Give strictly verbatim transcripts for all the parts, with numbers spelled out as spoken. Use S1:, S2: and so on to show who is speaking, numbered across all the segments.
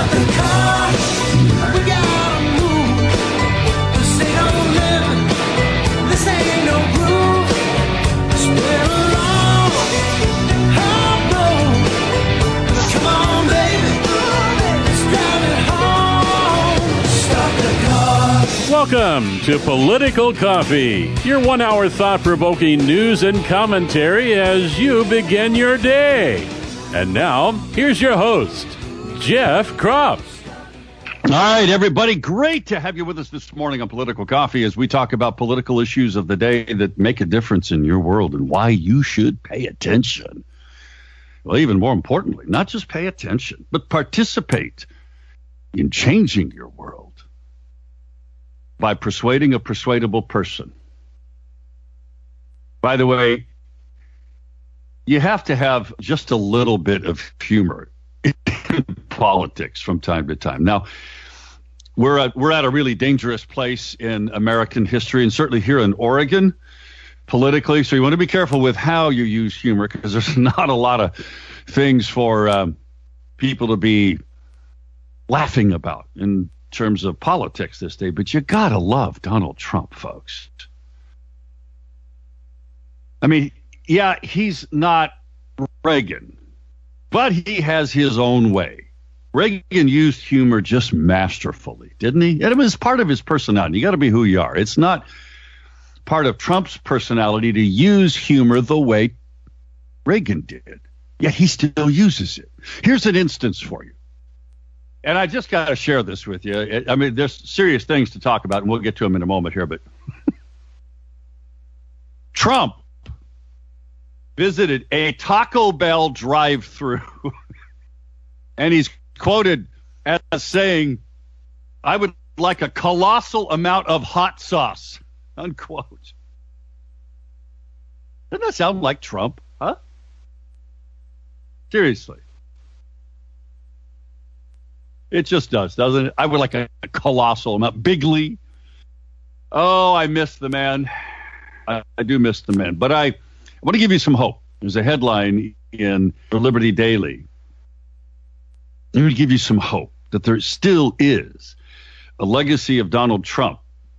S1: the car. We gotta move. This ain't no living. This ain't no groove. It's been a long, hard road. Come on, baby. Let's drive it home. Start the car.
S2: Welcome to Political Coffee, your one-hour thought-provoking news and commentary as you begin your day. And now, here's your host, Jeff Kropf.
S3: All right, everybody, great to have you with us this morning on Political Coffee as we talk about political issues of the day that make a difference in your world and why you should pay attention. Well, even more importantly, not just pay attention, but participate in changing your world by persuading a persuadable person. By the way, you have to have just a little bit of humor in politics from time to time. Now, we're at, we're at a really dangerous place in American history, and certainly here in Oregon, politically. So you want to be careful with how you use humor, because there's not a lot of things for um, people to be laughing about in terms of politics this day. But you gotta love Donald Trump, folks. I mean, yeah, he's not Reagan, but he has his own way. Reagan used humor just masterfully, didn't he? And it was part of his personality. You got to be who you are. It's not part of Trump's personality to use humor the way Reagan did. Yet he still uses it. Here's an instance for you. And I just got to share this with you. I mean, there's serious things to talk about, and we'll get to them in a moment here. But Trump visited a Taco Bell drive-thru, and he's quoted as saying, "I would like a colossal amount of hot sauce," unquote. Doesn't that sound like Trump, huh? Seriously. It just does, doesn't it? I would like a, a colossal amount. Bigley. Oh, I miss the man. I, I do miss the man. But I, I want to give you some hope. There's a headline in the Liberty Daily. Let me give you some hope that there still is a legacy of Donald Trump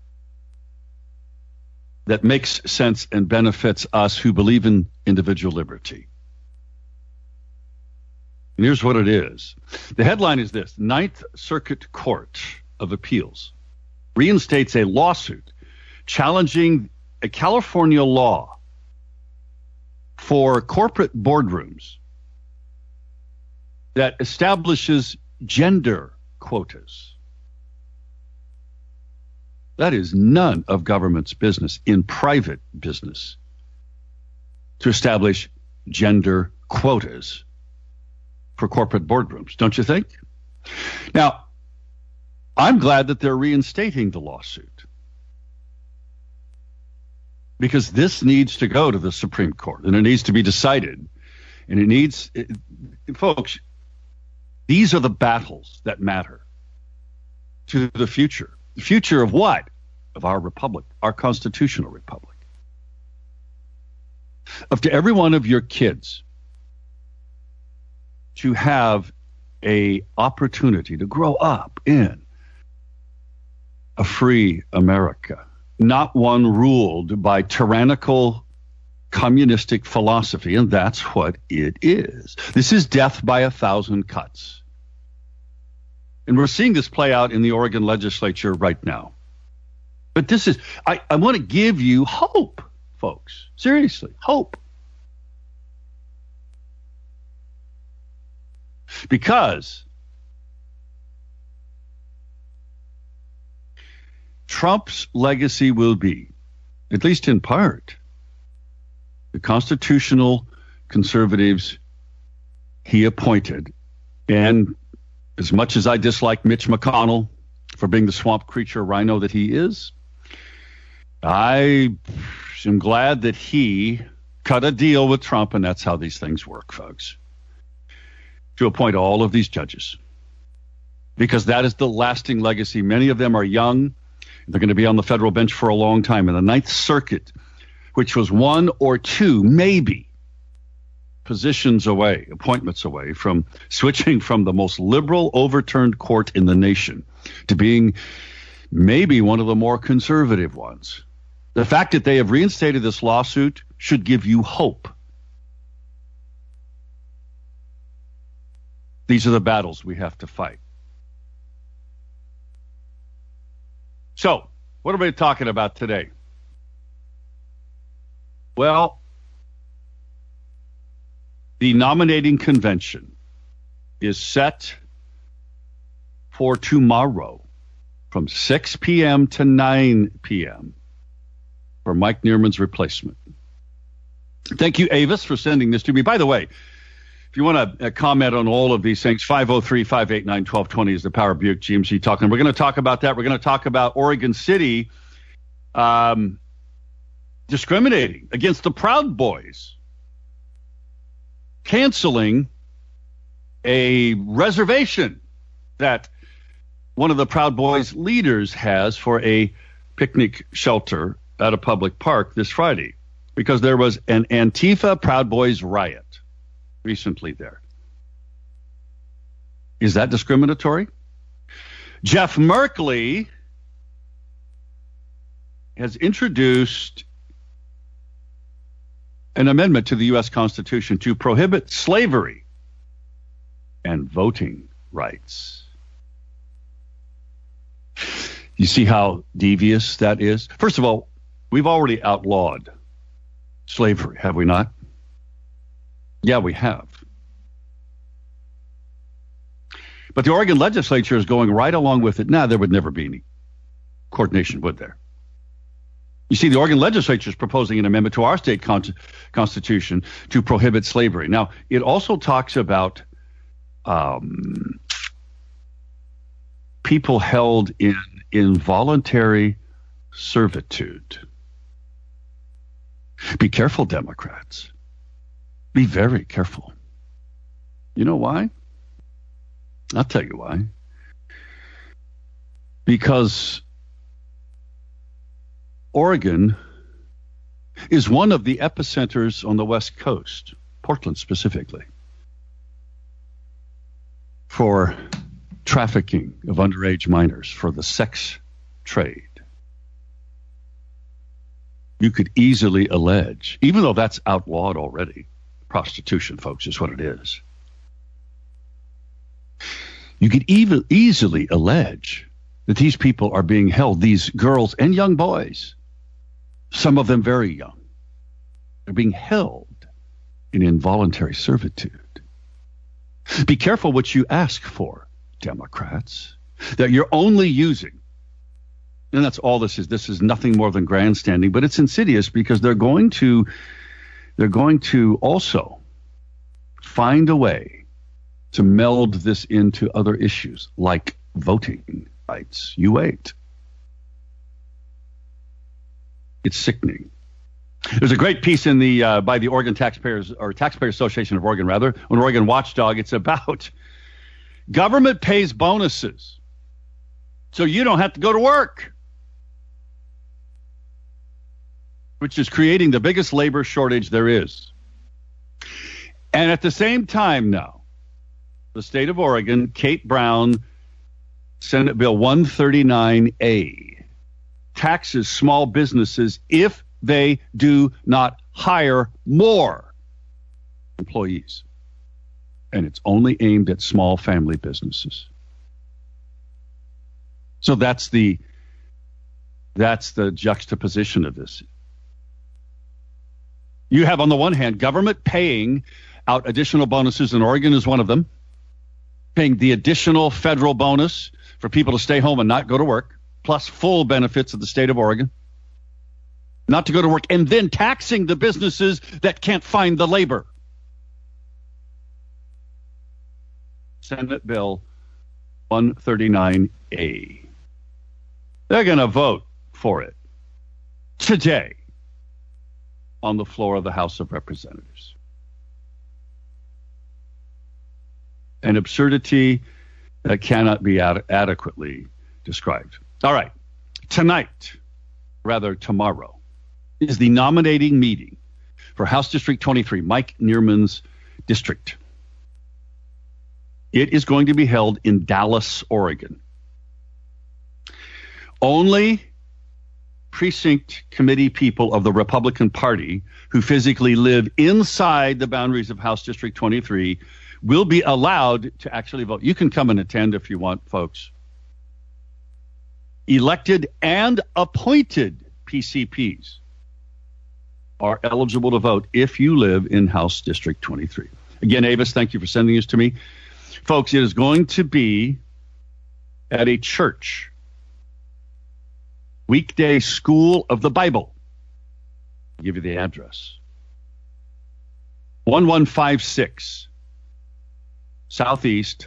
S3: that makes sense and benefits us who believe in individual liberty. And here's what it is. The headline is this: Ninth Circuit Court of Appeals reinstates a lawsuit challenging a California law for corporate boardrooms that establishes gender quotas. That is none of government's business in private business to establish gender quotas for corporate boardrooms, don't you think? Now, I'm glad that they're reinstating the lawsuit, because this needs to go to the Supreme Court, and it needs to be decided. And it needs, it, folks, these are the battles that matter to the future. The future of what? Of our republic, our constitutional republic. Of to every one of your kids to have a opportunity to grow up in a free America, not one ruled by tyrannical communistic philosophy, and that's what it is. This is death by a thousand cuts. And we're seeing this play out in the Oregon legislature right now. But this is, I, I want to give you hope, folks. Seriously, hope. Because Trump's legacy will be, at least in part, the constitutional conservatives he appointed. And as much as I dislike Mitch McConnell for being the swamp creature rhino that he is, I am glad that he cut a deal with Trump, and that's how these things work, folks, to appoint all of these judges, because that is the lasting legacy. Many of them are young. They're going to be on the federal bench for a long time. And the Ninth Circuit, which was one or two, maybe, positions away, appointments away from switching from the most liberal overturned court in the nation to being maybe one of the more conservative ones. The fact that they have reinstated this lawsuit should give you hope. These are the battles we have to fight. So, what are we talking about today? Well, the nominating convention is set for tomorrow from six p.m. to nine p.m. for Mike Neerman's replacement. Thank you, Avis, for sending this to me. By the way, if you want to uh, comment on all of these things, five oh three, five eight nine, one two two zero is the Power Buick G M C talking. We're going to talk about that. We're going to talk about Oregon City um, discriminating against the Proud Boys, canceling a reservation that one of the Proud Boys leaders has for a picnic shelter at a public park this Friday because there was an Antifa Proud Boys riot recently there. Is that discriminatory? Jeff Merkley has introduced an amendment to the U S Constitution to prohibit slavery and voting rights. You see how devious that is? First of all, we've already outlawed slavery, have we not? Yeah, we have. But the Oregon legislature is going right along with it. Now, there would never be any coordination, would there? You see, the Oregon legislature is proposing an amendment to our state con- constitution to prohibit slavery. Now, it also talks about um, people held in involuntary servitude. Be careful, Democrats. Be very careful. You know why? I'll tell you why. Because Oregon is one of the epicenters on the West Coast, Portland specifically, for trafficking of underage minors, for the sex trade. You could easily allege, even though that's outlawed already, prostitution, folks, is what it is. You could even easily allege that these people are being held, these girls and young boys, some of them very young, are being held in involuntary servitude. Be careful what you ask for, Democrats, that you're only using. And that's all this is. This is nothing more than grandstanding, but it's insidious because they're going to they're going to also find a way to meld this into other issues like voting rights. You wait. It's sickening. There's a great piece in the uh, by the Oregon Taxpayers or Taxpayer Association of Oregon, rather, on Oregon Watchdog. It's about government pays bonuses so you don't have to go to work, which is creating the biggest labor shortage there is. And at the same time now, the state of Oregon, Kate Brown, Senate Bill one thirty-nine A, taxes small businesses if they do not hire more employees. And it's only aimed at small family businesses. So that's the that's the juxtaposition of this. You have, on the one hand, government paying out additional bonuses, and Oregon is one of them, paying the additional federal bonus for people to stay home and not go to work, plus full benefits of the state of Oregon, not to go to work, and then taxing the businesses that can't find the labor. Senate Bill one thirty-nine A. They're going to vote for it today on the floor of the House of Representatives. An absurdity that cannot be ad- adequately described. All right. Tonight, rather tomorrow, is the nominating meeting for House District twenty-three, Mike Neerman's District. It is going to be held in Dallas, Oregon. Only precinct committee people of the Republican Party who physically live inside the boundaries of House District twenty-three will be allowed to actually vote. You can come and attend if you want, folks. Elected and appointed P C Ps are eligible to vote if you live in House District twenty-three. Again, Avis, thank you for sending this to me. Folks, it is going to be at a church. Weekday School of the Bible. I'll give you the address. eleven fifty-six Southeast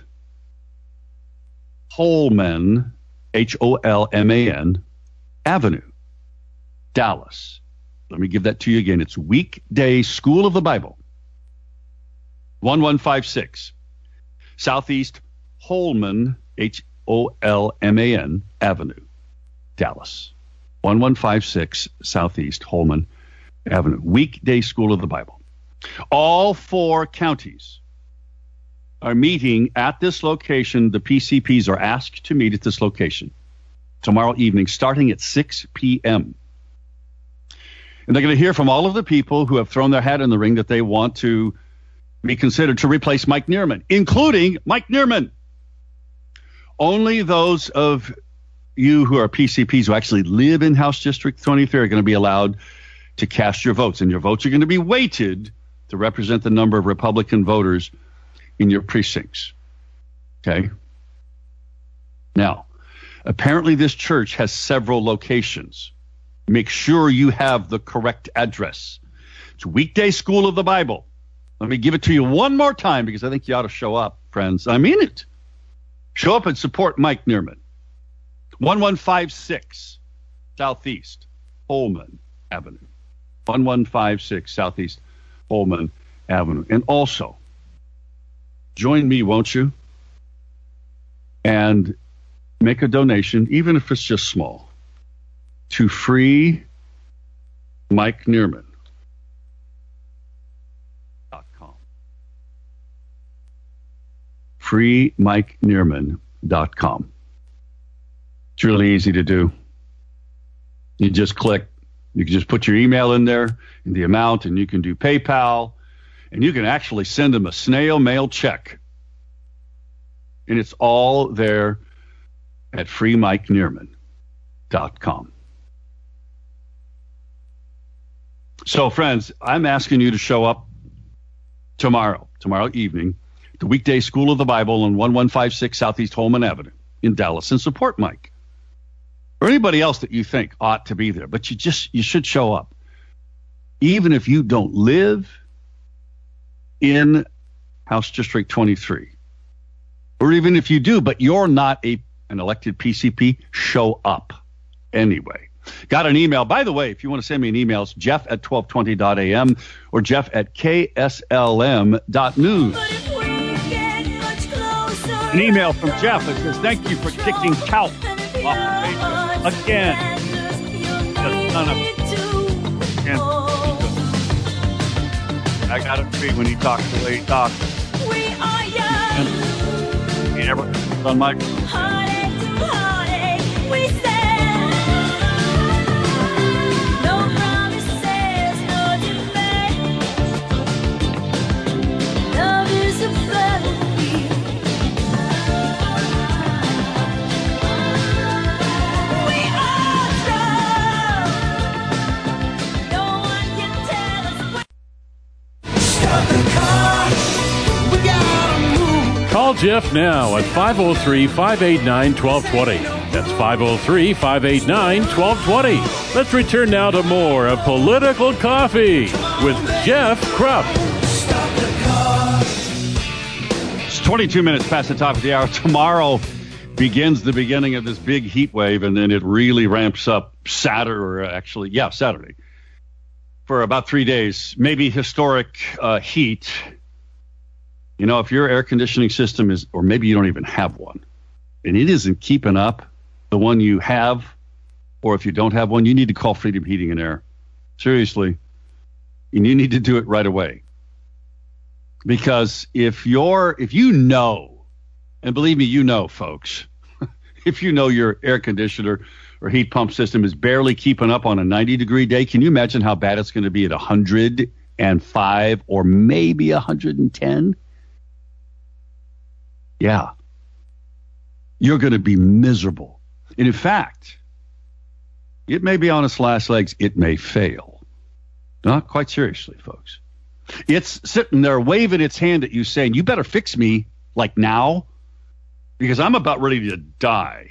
S3: Holman, H O L M A N, Avenue, Dallas. Let me give that to you again. It's Weekday School of the Bible. eleven fifty-six Southeast Holman, H O L M A N, Avenue, Dallas. eleven fifty-six Southeast Holman Avenue. Weekday School of the Bible. All four counties are meeting at this location. The P C Ps are asked to meet at this location tomorrow evening, starting at six p.m. And they're going to hear from all of the people who have thrown their hat in the ring that they want to be considered to replace Mike Neerman, including Mike Neerman. Only those of you who are P C Ps who actually live in House District twenty-three are going to be allowed to cast your votes, and your votes are going to be weighted to represent the number of Republican voters in your precincts. Okay? Now, apparently this church has several locations. Make sure you have the correct address. It's Weekday School of the Bible. Let me give it to you one more time because I think you ought to show up, friends. I mean it. Show up and support Mike Neerman. eleven fifty-six Southeast Holman Avenue. eleven fifty-six Southeast Holman Avenue. And also, join me, won't you? And make a donation, even if it's just small, to free Mike Neerman dot com. free mike neerman dot com. It's really easy to do. You just click. You can just put your email in there and the amount, and you can do PayPal, and you can actually send them a snail mail check. And it's all there at free mike neerman dot com. So, friends, I'm asking you to show up tomorrow, tomorrow evening, the Weekday School of the Bible on eleven fifty-six Southeast Holman Avenue in Dallas, and support Mike or anybody else that you think ought to be there. But you just you should show up, even if you don't live in House District twenty-three, or even if you do, but you're not a an elected P C P. Show up anyway. Got an email. By the way, if you want to send me an email, it's Jeff at twelve twenty dot a m or Jeff at K S L M dot news. An email from Jeff that says, thank you for kicking Calp off the Facebook again. The son of again. I got to agree when he talks the way he talks. And he never comes on my
S2: Call Jeff now at five oh three, five eight nine, one two two zero. That's five oh three, five eight nine, one two two zero. Let's return now to more of Political Coffee with Jeff Krupp.
S3: It's twenty-two minutes past the top of the hour. Tomorrow begins the beginning of this big heat wave, and then it really ramps up Saturday, or actually, yeah, Saturday, for about three days. Maybe historic uh, heat. You know, if your air conditioning system is, or maybe you don't even have one, and it isn't keeping up, the one you have, or if you don't have one, you need to call Freedom Heating and Air. Seriously. And you need to do it right away. Because if you're, if you know, and believe me, you know, folks, if you know your air conditioner or heat pump system is barely keeping up on a ninety degree day, can you imagine how bad it's going to be at one hundred five or maybe one hundred ten? Yeah. You're going to be miserable. And in fact, it may be on its last legs. It may fail. Not quite seriously, folks. It's sitting there waving its hand at you saying, you better fix me like now because I'm about ready to die.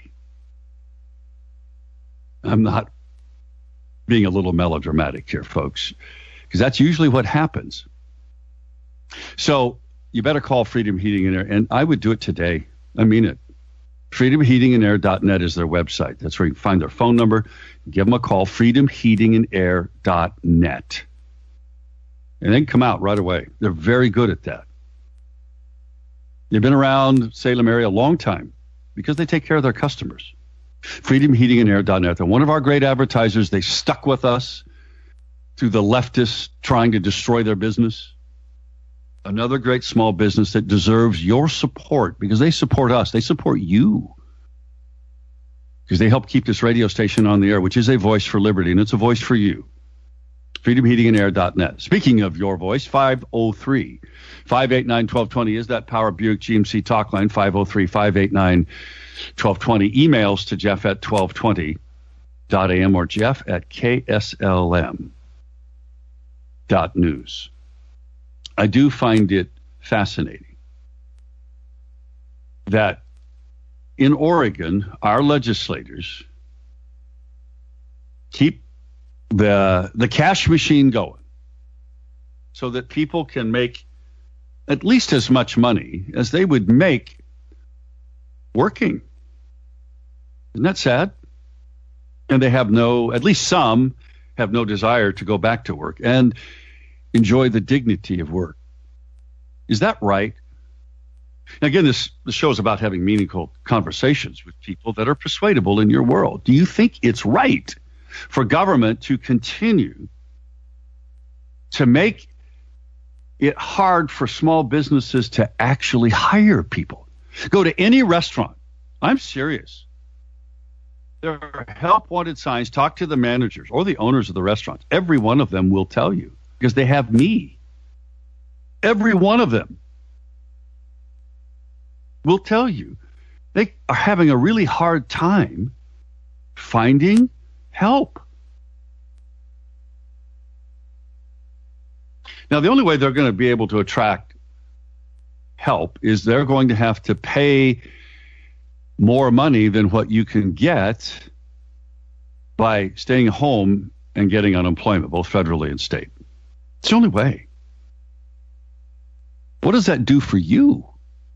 S3: I'm not being a little melodramatic here, folks, because that's usually what happens. So you better call Freedom Heating and Air, and I would do it today. I mean it. freedom heating and air dot net is their website. That's where you can find their phone number. Give them a call, freedom heating and air dot net. And they can come out right away. They're very good at that. They've been around Salem area a long time because they take care of their customers. freedom heating and air dot net. They're one of our great advertisers. They stuck with us through the leftists trying to destroy their business. Another great small business that deserves your support because they support us. They support you because they help keep this radio station on the air, which is a voice for liberty, and it's a voice for you. freedom heating and air dot net. Speaking of your voice, five oh three, five eight nine, one two two zero is that Power Buick G M C talk line, five oh three, five eight nine, one two two zero. Emails to Jeff at twelve twenty dot a m or Jeff at K S L M dot news. I do find it fascinating that in Oregon, our legislators keep the the cash machine going so that people can make at least as much money as they would make working. Isn't that sad? And they have no, at least some have no desire to go back to work and enjoy the dignity of work. Is that right? Now, again, this, this show is about having meaningful conversations with people that are persuadable in your world. Do you think it's right for government to continue to make it hard for small businesses to actually hire people? Go to any restaurant. I'm serious. There are help wanted signs. Talk to the managers or the owners of the restaurants. Every one of them will tell you because they have me. Every one of them will tell you they are having a really hard time finding help. Now, the only way they're going to be able to attract help is they're going to have to pay more money than what you can get by staying home and getting unemployment, both federally and state. It's the only way. What does that do for you?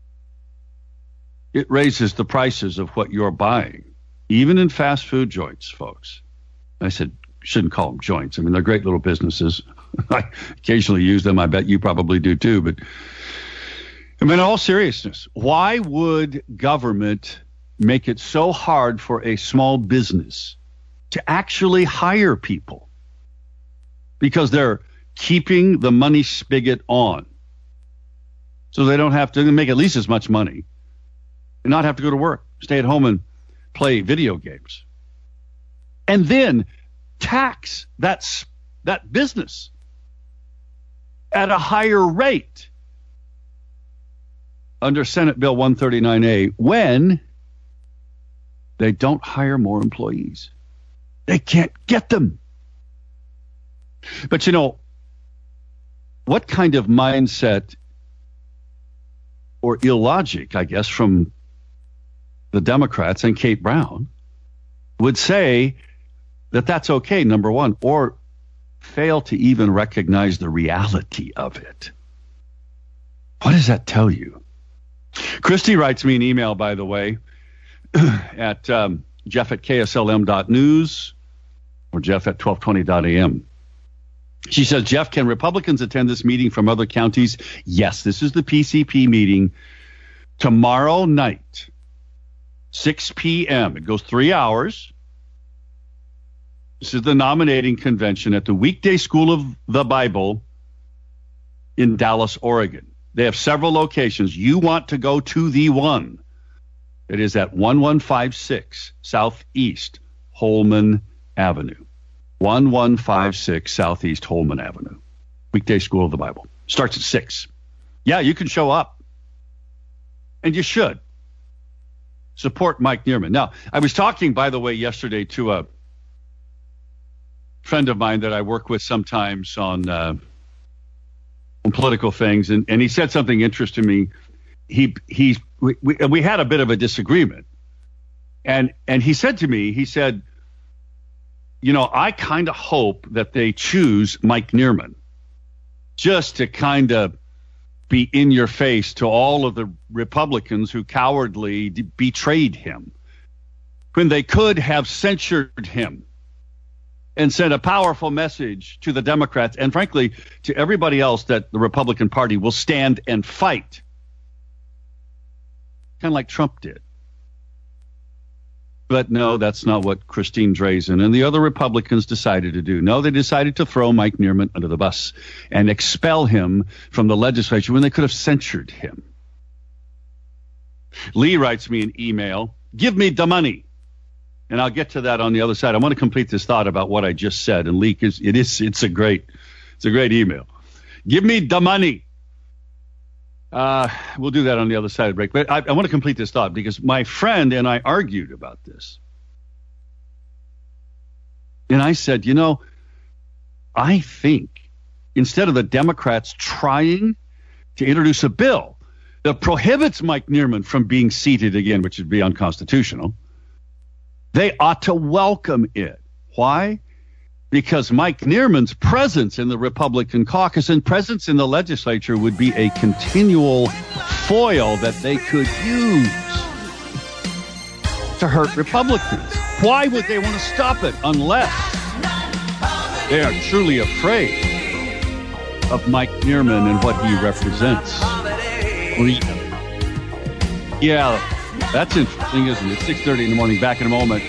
S3: It raises the prices of what you're buying, even in fast food joints, folks. I said, shouldn't call them joints. I mean, they're great little businesses. I occasionally use them. I bet you probably do too. But I mean, in all seriousness, why would government make it so hard for a small business to actually hire people? Because they're keeping the money spigot on. So they don't have to make at least as much money and not have to go to work, stay at home and play video games. And then tax that, that business at a higher rate under Senate Bill one thirty-nine A when they don't hire more employees. They can't get them. But, you know, what kind of mindset or illogic, I guess, from the Democrats and Kate Brown would say that that's okay, number one, or fail to even recognize the reality of it? What does that tell you? Christy writes me an email, by the way, at um, Jeff at K S L M dot news or Jeff at twelve twenty dot a m. She says, Jeff, can Republicans attend this meeting from other counties? Yes, this is the P C P meeting tomorrow night, six p.m. It goes three hours. This is the nominating convention at the Weekday School of the Bible in Dallas, Oregon. They have several locations. You want to go to the one. It is at eleven fifty-six Southeast Holman Avenue. eleven fifty-six Southeast Holman Avenue. Weekday School of the Bible. Starts at six. Yeah, you can show up. And you should. Support Mike Neerman. Now, I was talking, by the way, yesterday to a friend of mine that I work with sometimes on, uh, on political things, and, and he said something interesting to me. He he we, we, we had a bit of a disagreement, and and he said to me, he said, you know, I kind of hope that they choose Mike Neerman just to kind of be in your face to all of the Republicans who cowardly d- betrayed him when they could have censured him and sent a powerful message to the Democrats and, frankly, to everybody else that the Republican Party will stand and fight. Kind of like Trump did. But no, that's not what Christine Drazan and the other Republicans decided to do. No, they decided to throw Mike Neerman under the bus and expel him from the legislature when they could have censured him. Lee writes me an email, give me the money. And I'll get to that on the other side. I want to complete this thought about what I just said. And Lee, is, it is, it's a great, it's a great email. Give me the money. Uh, we'll do that on the other side of the break. But I, I want to complete this thought because my friend and I argued about this. And I said, you know, I think instead of the Democrats trying to introduce a bill that prohibits Mike Neerman from being seated again, which would be unconstitutional, they ought to welcome it. Why? Because Mike Neerman's presence in the Republican caucus and presence in the legislature would be a continual foil that they could use to hurt Republicans. Why would they want to stop it unless they are truly afraid of Mike Neerman and what he represents? Yeah, that's interesting, isn't it? six thirty in the morning. Back in a moment.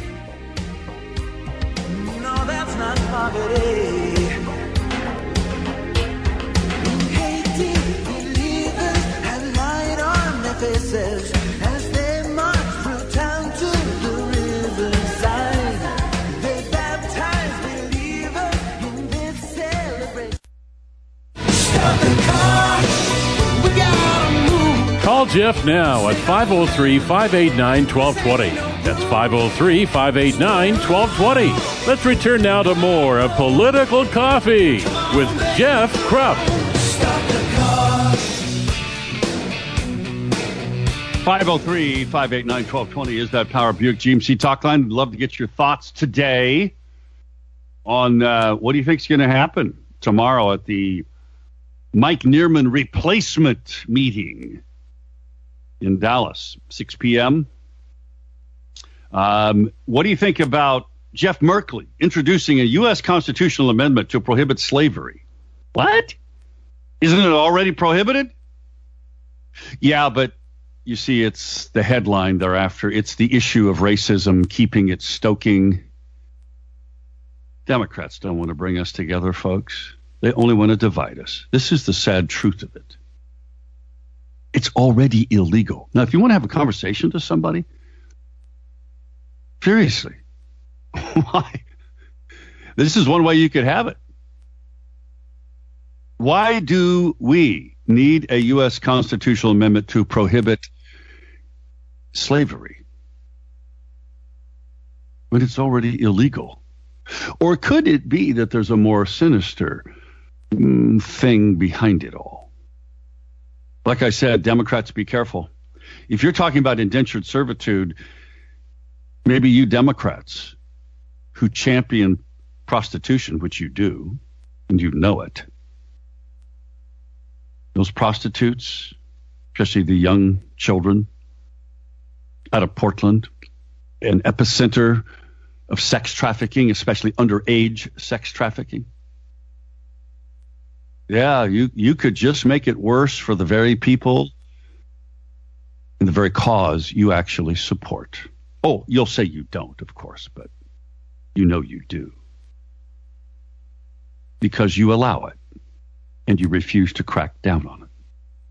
S1: As they march through town to the riverside, they baptize believers in this celebration. Stop the car, we gotta move.
S2: Call Jeff now at five oh three, five eight nine, one two two oh. That's five oh three, five eight nine, one two two oh. Let's return now to more of Political Coffee with Jeff Krupp.
S1: Stop the car.
S3: five oh three, five eight nine, one two two oh is that Power Buick G M C talk line. I'd love to get your thoughts today on uh, what do you think is going to happen tomorrow at the Mike Neerman replacement meeting in Dallas, six p.m. Um, what do you think about Jeff Merkley introducing a U S constitutional amendment to prohibit slavery? What? Isn't it already prohibited? Yeah, but you see, it's the headline thereafter. It's the issue of racism, keeping it stoking. Democrats don't want to bring us together, folks. They only want to divide us. This is the sad truth of it. It's already illegal. Now, if you want to have a conversation to somebody, seriously, why? This is one way you could have it. Why do we need a U S constitutional amendment to prohibit slavery when it's already illegal? Or could it be that there's a more sinister mm, thing behind it all? Like I said, Democrats, be careful. If you're talking about indentured servitude, maybe you Democrats who champion prostitution, which you do, and you know it, those prostitutes, especially the young children out of Portland, an epicenter of sex trafficking, especially underage sex trafficking. Yeah, you, you could just make it worse for the very people and the very cause you actually support. Oh, you'll say you don't, of course, but you know you do. Because you allow it and you refuse to crack down on it.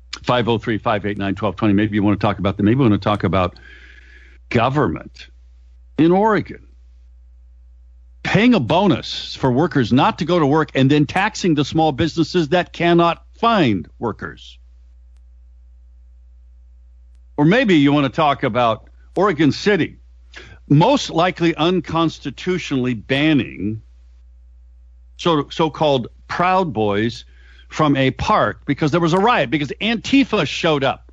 S3: five oh three, five eight nine, one two two zero. Maybe you want to talk about that. Maybe you want to talk about government in Oregon paying a bonus for workers not to go to work and then taxing the small businesses that cannot find workers. Or maybe you want to talk about Oregon City most likely unconstitutionally banning so, so-called Proud Boys from a park because there was a riot, because Antifa showed up,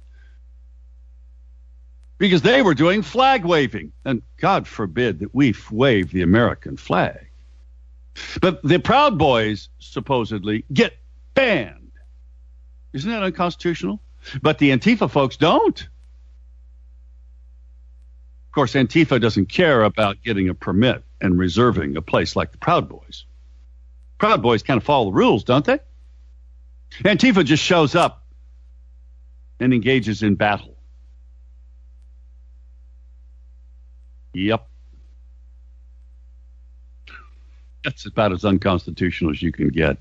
S3: because they were doing flag waving. And God forbid that we wave the American flag. But the Proud Boys supposedly get banned. Isn't that unconstitutional? But the Antifa folks don't. Of course, Antifa doesn't care about getting a permit and reserving a place like the Proud Boys. Proud Boys kind of follow the rules, don't they? Antifa just shows up and engages in battle. Yep. That's about as unconstitutional as you can get.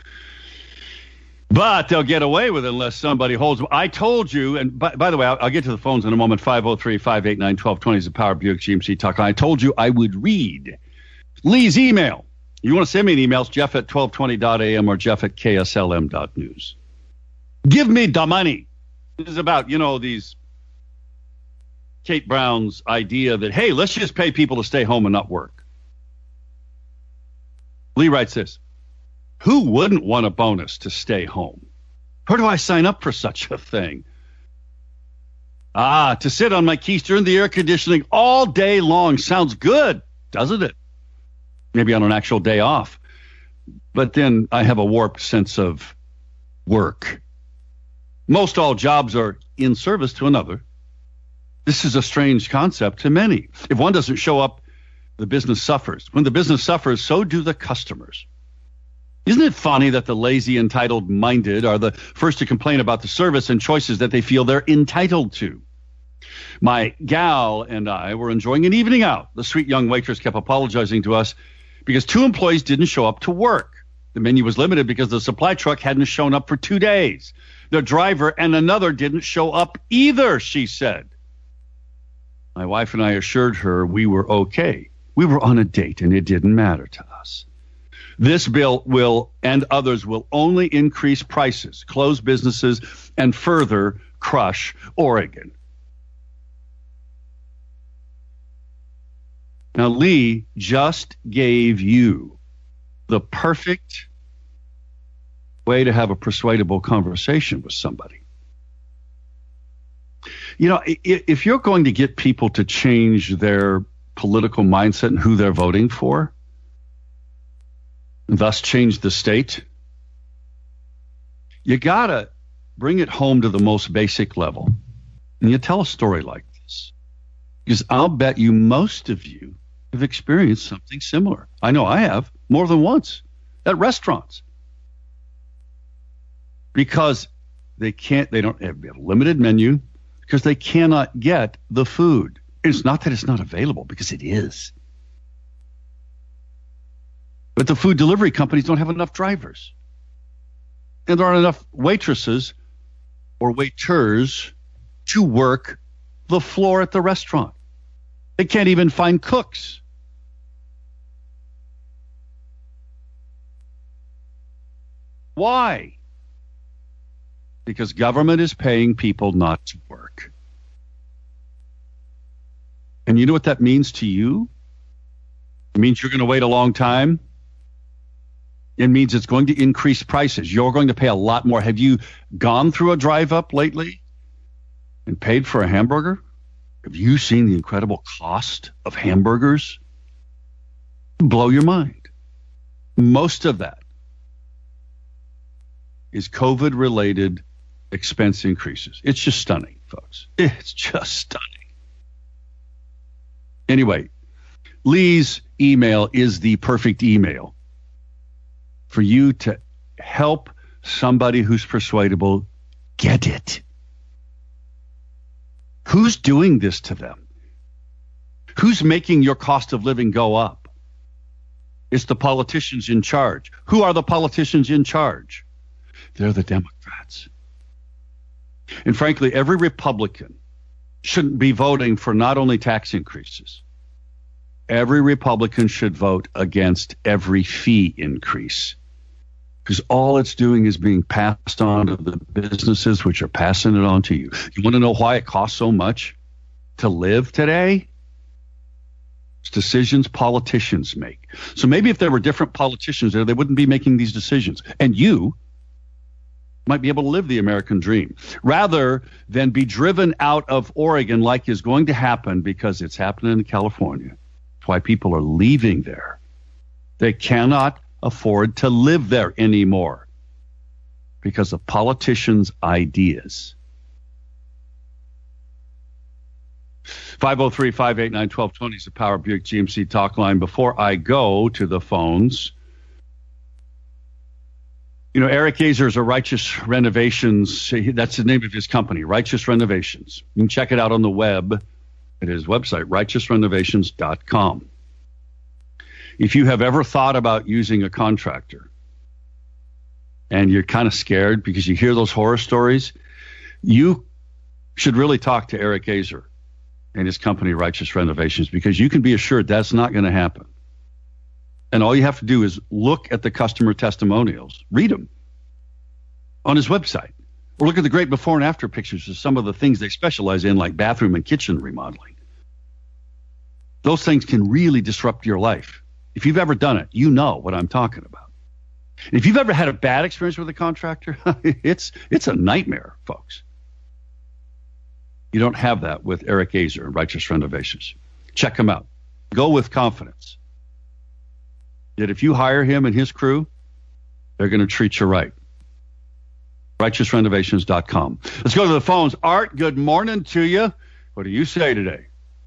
S3: But they'll get away with it unless somebody holds. I told you, and by, by the way, I'll, I'll get to the phones in a moment. five oh three, five eight nine, one two two zero is the Power Buick G M C Talk. I told you I would read Lee's email. You want to send me an email, it's Jeff at twelve twenty dot a m or Jeff at K S L M dot news. Give me the money. This is about, you know, these Kate Brown's idea that, hey, let's just pay people to stay home and not work. Lee writes this. Who wouldn't want a bonus to stay home? Where do I sign up for such a thing? Ah, to sit on my keister in the air conditioning all day long sounds good, doesn't it? Maybe on an actual day off. But then I have a warped sense of work. Most all jobs are in service to another. This is a strange concept to many. If one doesn't show up, the business suffers. When the business suffers, so do the customers. Isn't it funny that the lazy, entitled-minded are the first to complain about the service and choices that they feel they're entitled to? My gal and I were enjoying an evening out. The sweet young waitress kept apologizing to us because two employees didn't show up to work. The menu was limited because the supply truck hadn't shown up for two days. The driver and another didn't show up either, she said. My wife and I assured her we were okay. We were on a date and it didn't matter to us. This bill will, and others will, only increase prices, close businesses, and further crush Oregon. Now, Lee just gave you the perfect way to have a persuadable conversation with somebody. You know, if you're going to get people to change their political mindset and who they're voting for, and thus change the state, you got to bring it home to the most basic level. And you tell a story like this. Because I'll bet you most of you have experienced something similar. I know I have, more than once, at restaurants. Because they can't, they don't have a limited menu, because they cannot get the food. It's not that it's not available, because it is. But the food delivery companies don't have enough drivers. And there aren't enough waitresses or waiters to work the floor at the restaurant. They can't even find cooks. Why? Because government is paying people not to work. And you know what that means to you? It means you're going to wait a long time. It means it's going to increase prices. You're going to pay a lot more. Have you gone through a drive-up lately and paid for a hamburger? Have you seen the incredible cost of hamburgers? Blow your mind. Most of that is COVID-related expense increases. It's just stunning, folks. It's just stunning. Anyway, Lee's email is the perfect email for you to help somebody who's persuadable get it. Who's doing this to them? Who's making your cost of living go up? It's the politicians in charge. Who are the politicians in charge? They're the Democrats. And frankly, every Republican shouldn't be voting for not only tax increases. Every Republican should vote against every fee increase, because all it's doing is being passed on to the businesses, which are passing it on to you. You want to know why it costs so much to live today? It's decisions politicians make. So maybe if there were different politicians there, they wouldn't be making these decisions. And you might be able to live the American dream rather than be driven out of Oregon like is going to happen, because it's happening in California. That's why people are leaving there. They cannot afford to live there anymore because of politicians' ideas. five oh three, five eight nine, one two two zero is the Power Buick G M C talk line. Before I go to the phones, you know, Eric Azer is a Righteous Renovations. That's the name of his company, Righteous Renovations. You can check it out on the web at his website, righteous renovations dot com. If you have ever thought about using a contractor and you're kind of scared because you hear those horror stories, you should really talk to Eric Azer and his company, Righteous Renovations, because you can be assured that's not going to happen. And all you have to do is look at the customer testimonials, read them on his website, or look at the great before and after pictures of some of the things they specialize in, like bathroom and kitchen remodeling. Those things can really disrupt your life. If you've ever done it, you know what I'm talking about. And if you've ever had a bad experience with a contractor, it's it's a nightmare, folks. You don't have that with Eric Azer and Righteous Renovations. Check him out. Go with confidence. That if you hire him and his crew, they're going to treat you right. righteous renovations dot com. Let's go to the phones. Art, good morning to you. What do you say today?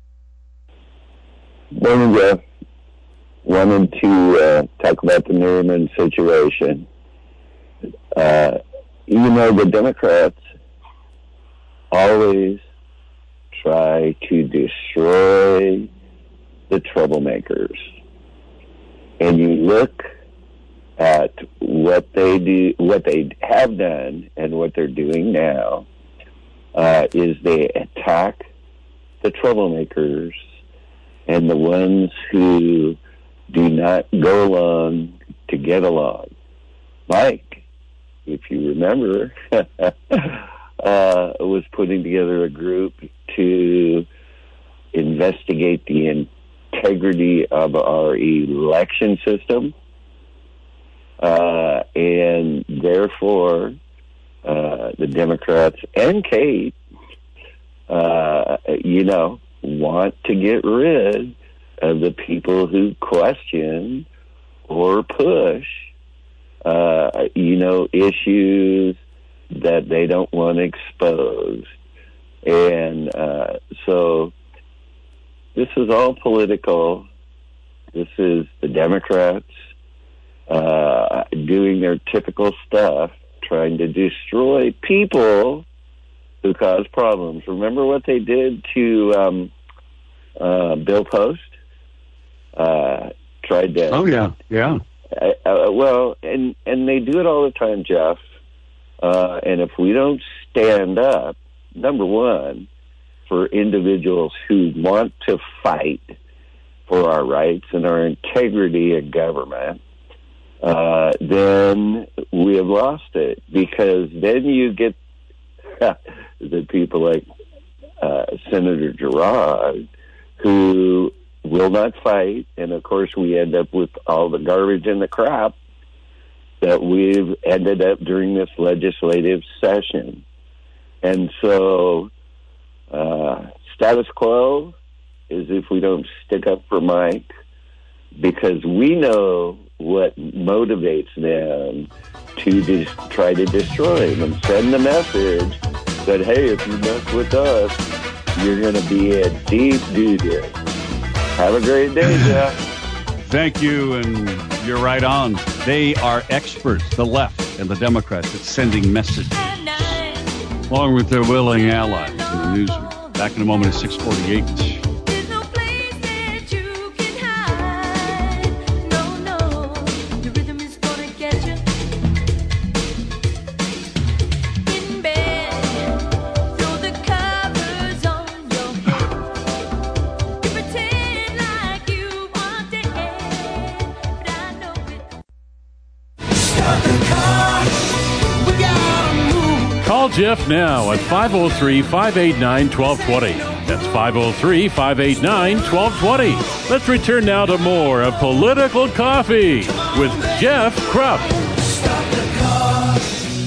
S4: Morning, Jeff. Wanted to uh, talk about the Merriman situation. Uh, you know, the Democrats always try to destroy the troublemakers. And you look at what they do, what they have done, and what they're doing now, uh, is they attack the troublemakers and the ones who do not go along to get along. Mike, if you remember, uh, was putting together a group to investigate the integrity of our election system, uh, and therefore uh, the Democrats and Kate, uh, you know, want to get rid of the people who question or push, uh, you know, issues that they don't want exposed. And uh, so this is all political. This is the Democrats uh, doing their typical stuff, trying to destroy people who cause problems. Remember what they did to um, uh, Bill Post? Uh, tried to.
S3: Oh yeah, yeah.
S4: Uh, uh, well, and and they do it all the time, Jeff. Uh, and if we don't stand up, number one, for individuals who want to fight for our rights and our integrity in government, uh, then we have lost it. Because then you get the people like uh, Senator Gerard, who will not fight, and of course we end up with all the garbage and the crap that we've ended up during this legislative session. And so uh, status quo is if we don't stick up for Mike, because we know what motivates them to dis- try to destroy him and send the message that, hey, if you mess with us, you're going to be a deep doo-doo. Have a great day, Jeff.
S3: Thank you, and you're right on. They are experts, the left and the Democrats, at sending messages, along with their willing allies in the newsroom. Back in a moment at six forty-eight.
S2: Jeff now at five oh three, five eight nine, one two two zero. That's five oh three, five eight nine, one two two zero. Let's return now to more of Political Coffee with Jeff Krupp.
S1: Stop the car.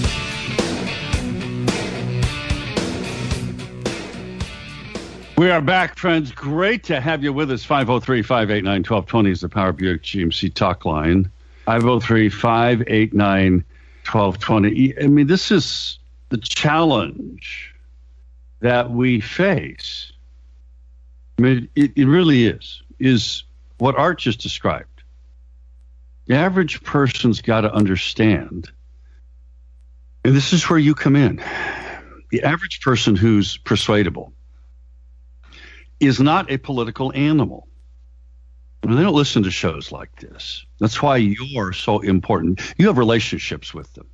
S3: We are back, friends. Great to have you with us. five oh three, five eight nine, one two two zero is the Power Buick G M C talk line. five oh three, five eight nine, one two two zero. I mean, this is the challenge that we face. I mean, it, it really is, is what Art just described. The average person's got to understand, and this is where you come in. The average person who's persuadable is not a political animal. They don't listen to shows like this. That's why you're so important. You have relationships with them.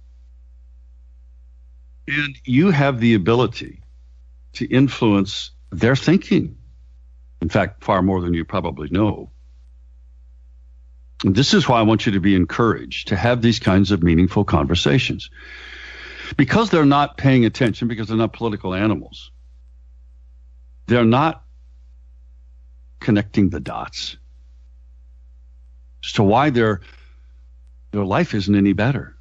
S3: And you have the ability to influence their thinking. In fact, far more than you probably know. And this is why I want you to be encouraged to have these kinds of meaningful conversations. Because they're not paying attention, because they're not political animals, they're not connecting the dots as to why their their life isn't any better.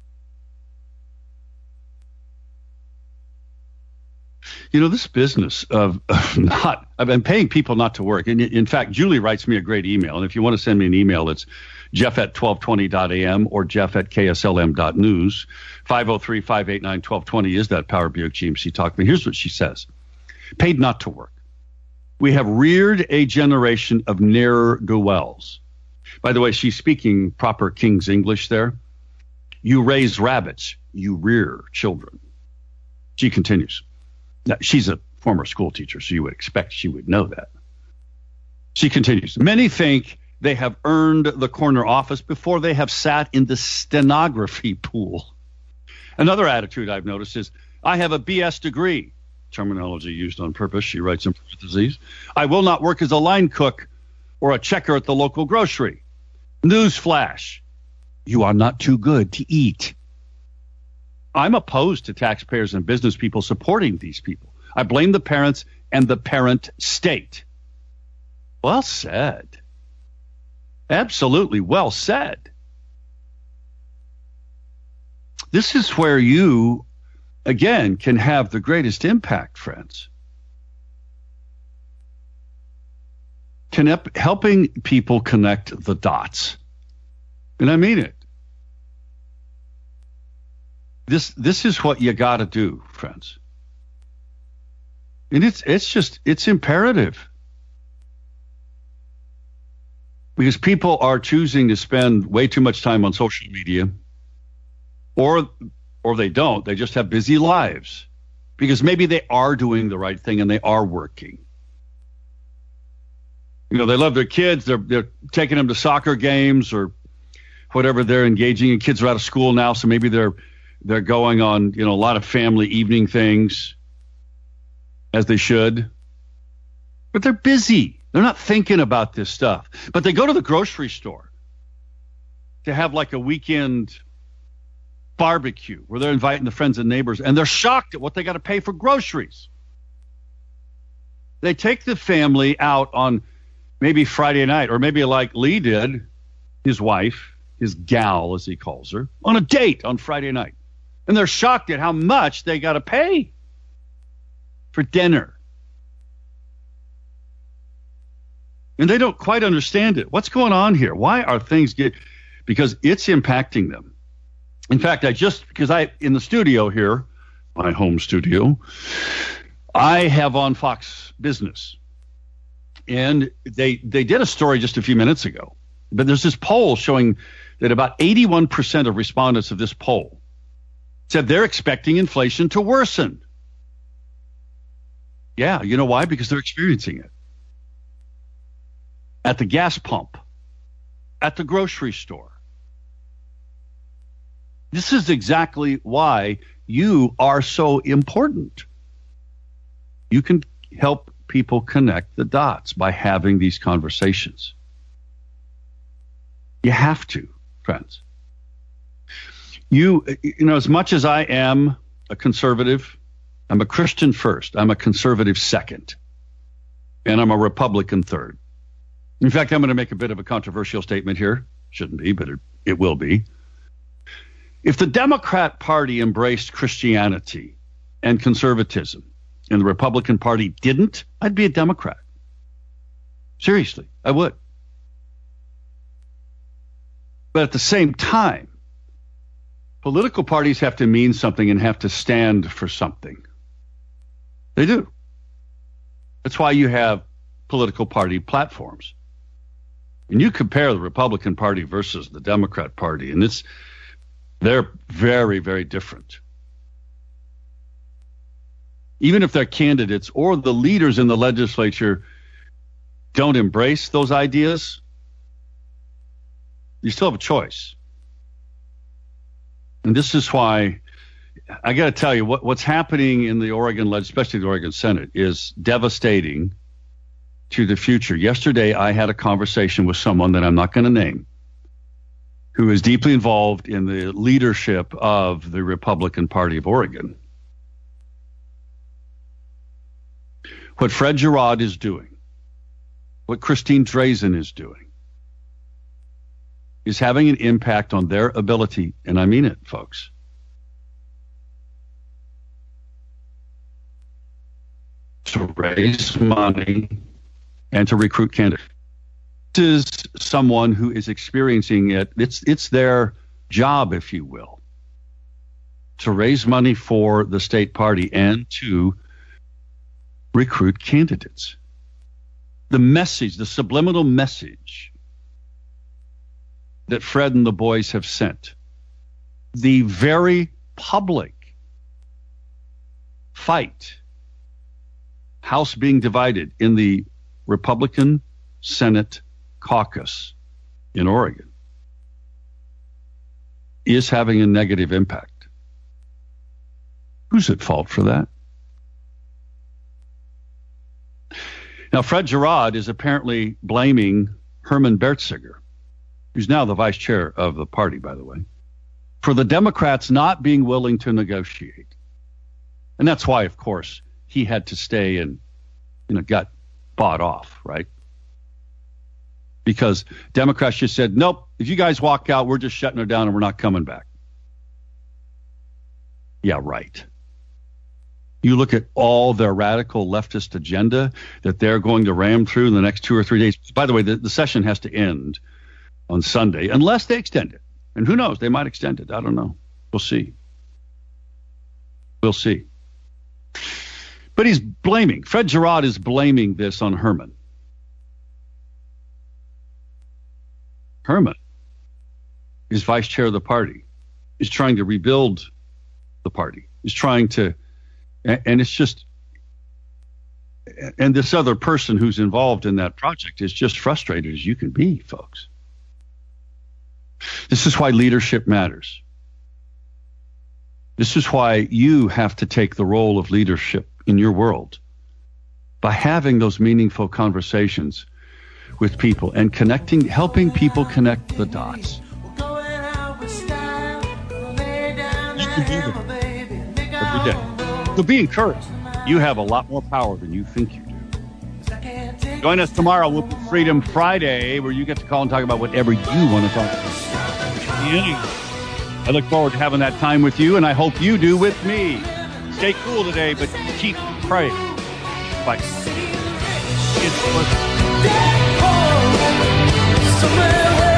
S3: You know, this business of, of not, I've been paying people not to work. And in fact, Julie writes me a great email. And if you want to send me an email, it's Jeff at twelve twenty dot a m or Jeff at K S L M dot news. five oh three, five eight nine, one two two zero is that Power Buick G M C talk. But here's what she says. Paid not to work. We have reared a generation of ne'er-do-wells. By the way, she's speaking proper King's English there. You raise rabbits, you rear children. She continues. Now, she's a former school teacher, so you would expect she would know that. She continues. Many think they have earned the corner office before they have sat in the stenography pool. Another attitude I've noticed is, I have a B S degree. Terminology used on purpose, she writes in parentheses. I will not work as a line cook or a checker at the local grocery. Newsflash, you are not too good to eat. I'm opposed to taxpayers and business people supporting these people. I blame the parents and the parent state. Well said. Absolutely well said. This is where you again, can have the greatest impact, friends. Connect, helping people connect the dots. And I mean it. This this is what you got to do, friends. And it's it's just, it's imperative. Because people are choosing to spend way too much time on social media, or or they don't. They just have busy lives because maybe they are doing the right thing and they are working. You know, they love their kids. They're they're taking them to soccer games or whatever they're engaging in. Kids are out of school now, so maybe they're they're going on, you know, a lot of family evening things, as they should. But they're busy. They're not thinking about this stuff. But they go to the grocery store to have like a weekend barbecue where they're inviting the friends and neighbors, and they're shocked at what they got to pay for groceries. They take the family out on maybe Friday night, or maybe like Lee did, his wife, his gal, as he calls her, on a date on Friday night. And they're shocked at how much they got to pay for dinner. And they don't quite understand it. What's going on here? Why are things get? Because it's impacting them. In fact, I just, because I, in the studio here, my home studio, I have on Fox Business. And they they did a story just a few minutes ago. But there's this poll showing that about eighty-one percent of respondents of this poll said they're expecting inflation to worsen. Yeah, you know why? Because they're experiencing it. At the gas pump, at the grocery store. This is exactly why you are so important. You can help people connect the dots by having these conversations. You have to, friends. You, you know, as much as I am a conservative. I'm a Christian first. I'm a conservative second. And I'm a Republican third. In fact, I'm going to make a bit of a controversial statement here. Shouldn't be, but it, it will be. If the Democrat Party embraced Christianity and conservatism and the Republican Party didn't, I'd be a Democrat. Seriously, I would. But at the same time, political parties have to mean something and have to stand for something. They do. That's why you have political party platforms. And you compare the Republican Party versus the Democrat Party, and it's they're very, very different. Even if their candidates or the leaders in the legislature don't embrace those ideas, you still have a choice. And this is why I got to tell you what, what's happening in the Oregon, especially the Oregon Senate, is devastating to the future. Yesterday, I had a conversation with someone that I'm not going to name, who is deeply involved in the leadership of the Republican Party of Oregon. What Fred Girard is doing, what Christine Drazan is doing, is having an impact on their ability, and I mean it, folks, to raise money and to recruit candidates. This is someone who is experiencing it. It's it's their job, if you will, to raise money for the state party and to recruit candidates. The message, the subliminal message that Fred and the boys have sent, the very public fight, House being divided in the Republican Senate caucus in Oregon, is having a negative impact. Who's at fault for that? Now, Fred Girard is apparently blaming Herman Bertziger, who's now the vice chair of the party, by the way, for the Democrats not being willing to negotiate. And that's why, of course, he had to stay and, you know, got bought off, right? Because Democrats just said, nope, if you guys walk out, we're just shutting it down and we're not coming back. Yeah, right. You look at all their radical leftist agenda that they're going to ram through in the next two or three days. By the way, the, the session has to end on Sunday unless they extend it. And who knows? They might extend it. I don't know. We'll see. We'll see. But he's blaming, Fred Girard is blaming this on Herman. Herman is vice chair of the party, is trying to rebuild the party, is trying to, and it's just, and this other person who's involved in that project is just frustrated as you can be, folks. This is why leadership matters. This is why you have to take the role of leadership in your world by having those meaningful conversations with people and connecting, helping people connect the dots. You can do that every day. So be encouraged. You have a lot more power than you think you do. Join us tomorrow. We'll be Freedom Friday, where you get to call and talk about whatever you want to talk about. I look forward to having that time with you, and I hope you do with me. Stay cool today, but keep praying. Bye. It's